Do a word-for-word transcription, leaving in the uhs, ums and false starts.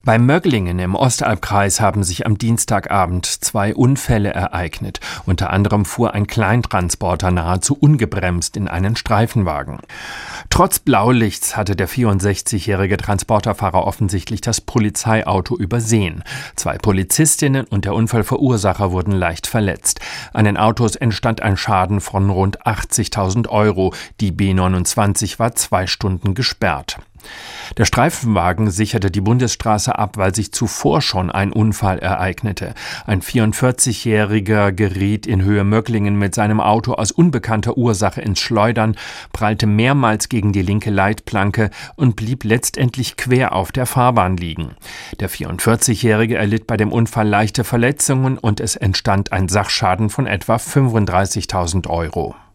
Bei Möglingen im Ostalbkreis haben sich am Dienstagabend zwei Unfälle ereignet. Unter anderem fuhr ein Kleintransporter nahezu ungebremst in einen Streifenwagen. Trotz Blaulichts hatte der vierundsechzigjährige Transporterfahrer offensichtlich das Polizeiauto übersehen. Zwei Polizistinnen und der Unfallverursacher wurden leicht verletzt. An den Autos entstand ein Schaden von rund achtzigtausend Euro. Die B neunundzwanzig war zwei Stunden gesperrt. Der Streifenwagen sicherte die Bundesstraße ab, weil sich zuvor schon ein Unfall ereignete. Ein vierundvierzigjähriger geriet in Höhe Möglingen mit seinem Auto aus unbekannter Ursache ins Schleudern, prallte mehrmals gegen die linke Leitplanke und blieb letztendlich quer auf der Fahrbahn liegen. Der vierundvierzigjährige erlitt bei dem Unfall leichte Verletzungen und es entstand ein Sachschaden von etwa fünfunddreißigtausend Euro.